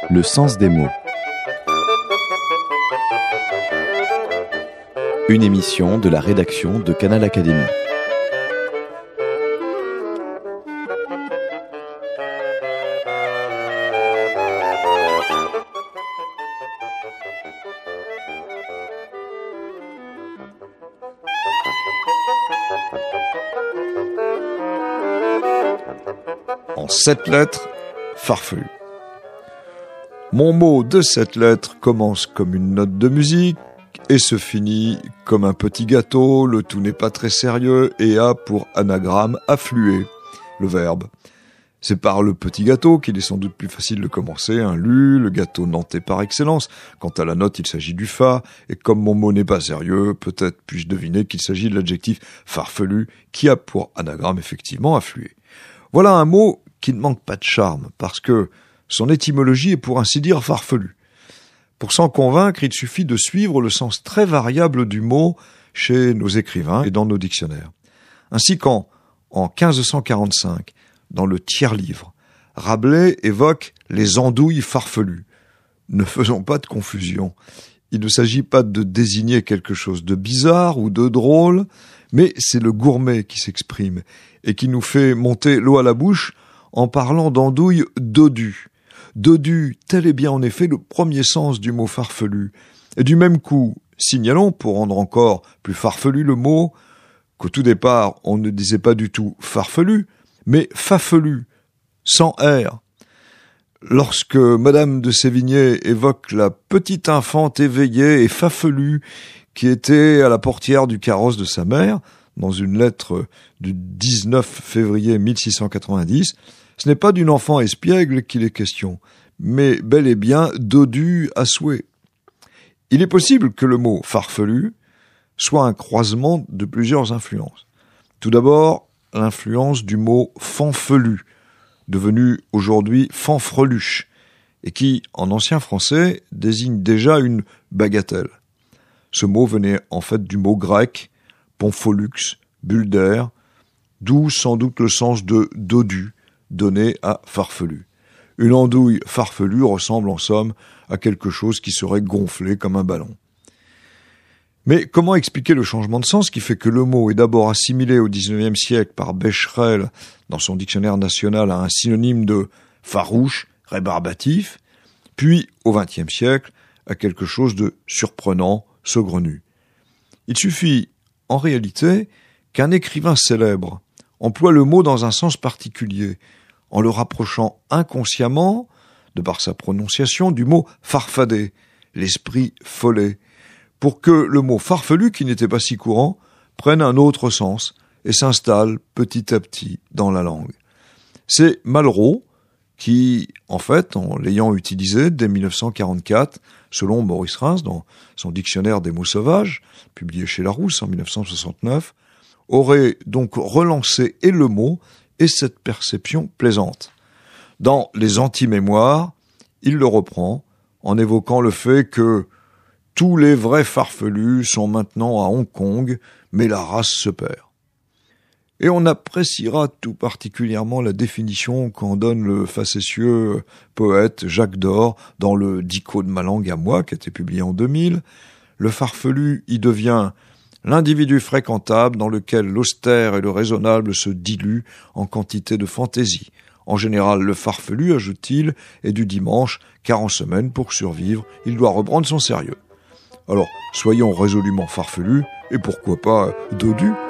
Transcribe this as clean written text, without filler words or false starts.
Le sens des mots. Une émission de la rédaction de Canal Académie. En 7 lettres, farfelu. Mon mot de 7 lettres commence comme une note de musique et se finit comme un petit gâteau, le tout n'est pas très sérieux et a pour anagramme affluer, le verbe. C'est par le petit gâteau qu'il est sans doute plus facile de commencer, un lu, le gâteau nantais par excellence. Quant à la note, il s'agit du fa, et comme mon mot n'est pas sérieux, peut-être puis-je deviner qu'il s'agit de l'adjectif farfelu qui a pour anagramme effectivement affluer. Voilà un mot qui ne manque pas de charme, parce que son étymologie est pour ainsi dire farfelu. Pour s'en convaincre, il suffit de suivre le sens très variable du mot chez nos écrivains et dans nos dictionnaires. Ainsi qu'en 1545, dans le tiers-livre, Rabelais évoque les andouilles farfelues. Ne faisons pas de confusion. Il ne s'agit pas de désigner quelque chose de bizarre ou de drôle, mais c'est le gourmet qui s'exprime et qui nous fait monter l'eau à la bouche en parlant d'andouilles dodues. Dodu, tel est bien en effet le premier sens du mot farfelu. Et du même coup, signalons, pour rendre encore plus farfelu le mot, qu'au tout départ, on ne disait pas du tout farfelu, mais fafelu, sans R. Lorsque Madame de Sévigné évoque la petite infante éveillée et fafelue qui était à la portière du carrosse de sa mère, dans une lettre du 19 février 1690, ce n'est pas d'une enfant espiègle qu'il est question, mais bel et bien dodue à souhait. Il est possible que le mot farfelu soit un croisement de plusieurs influences. Tout d'abord, l'influence du mot fanfelu, devenu aujourd'hui fanfreluche, et qui, en ancien français, désigne déjà une bagatelle. Ce mot venait en fait du mot grec pompholux, bulle d'air, d'où sans doute le sens de dodu, donné à farfelu. Une andouille farfelue ressemble en somme à quelque chose qui serait gonflé comme un ballon. Mais comment expliquer le changement de sens qui fait que le mot est d'abord assimilé au XIXe siècle par Becherel dans son dictionnaire national à un synonyme de farouche, rébarbatif, puis au XXe siècle à quelque chose de surprenant, saugrenu. Il suffit, en réalité, qu'un écrivain célèbre emploie le mot dans un sens particulier, en le rapprochant inconsciemment, de par sa prononciation, du mot farfadet, l'esprit follet, pour que le mot farfelu, qui n'était pas si courant, prenne un autre sens et s'installe petit à petit dans la langue. C'est Malraux qui, en fait, en l'ayant utilisé dès 1944, selon Maurice Reims, dans son dictionnaire des mots sauvages, publié chez Larousse en 1969, aurait donc relancé et le mot et cette perception plaisante. Dans les anti-mémoires, il le reprend en évoquant le fait que tous les vrais farfelus sont maintenant à Hong Kong, mais la race se perd. Et on appréciera tout particulièrement la définition qu'en donne le facétieux poète Jacques Dore dans le Dico de ma langue à moi, qui a été publié en 2000. Le farfelu y devient l'individu fréquentable dans lequel l'austère et le raisonnable se diluent en quantité de fantaisie. En général, le farfelu, ajoute-t-il, est du dimanche, car en semaine, pour survivre, il doit reprendre son sérieux. Alors, soyons résolument farfelus, et pourquoi pas dodus.